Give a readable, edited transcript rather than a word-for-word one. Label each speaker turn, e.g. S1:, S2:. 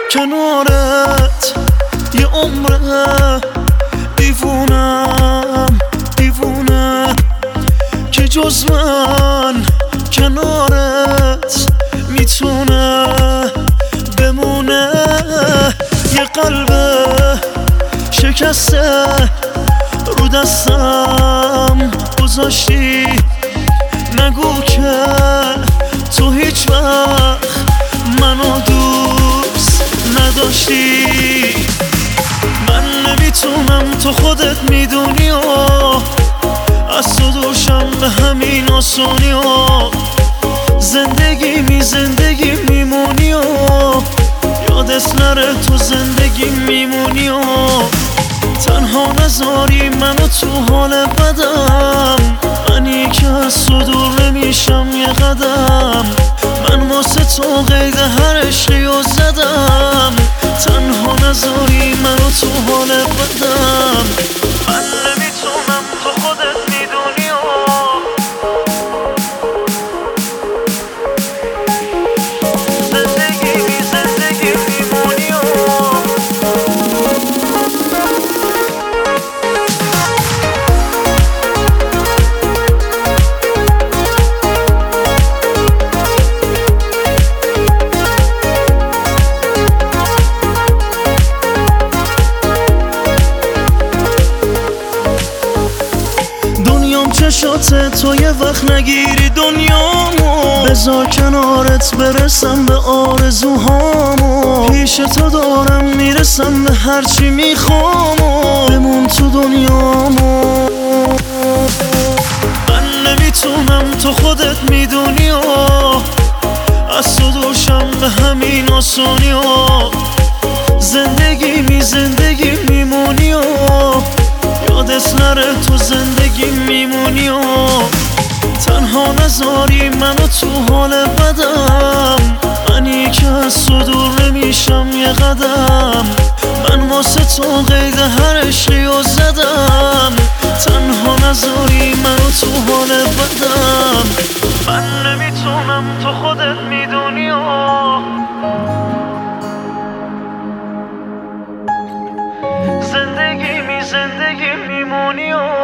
S1: کنارت یه عمره، دیوونم دیوونه که جز من کنارت میتونه بمونه. یه قلب شکسته رو دستم گذاشتی، نگو که تو هیچ وقت منو دوست نداشتی. من نمیتونم، تو خودت میدونی و از تو دوشم به همین آسونی و زندگی میمونی و یادت نره تو زندگی میمونی و تنها نذاری منو تو حال بدم. منی که از تو دور نمیشم یه قدم، من واسه تو قید هر عشقی و زدم. تنها نذاری منو تو حال بدم. من نمیتونم، تو خودت میدونی و زندگی میمونی و چشات تو یه وقت نگیری دنیامو، بذار کنارت برسم به آرزوهامو. پیش تو دارم میرسم به هرچی میخوامو، بمون تو دنیامو. من نمیتونم، تو خودت میدونی و از تو دوشم به همین آسونی و زندگی میمونی و یادت نره تو زندگی میمونی و تنها نذاری منو تو حال بدم. منی که از تو دور نمیشم یه قدم، من واسه تو قید هر عشقی و زدم. تنها نذاری منو تو حال بدم. من نمیتونم، تو خودت میدونی و زندگی میمونی و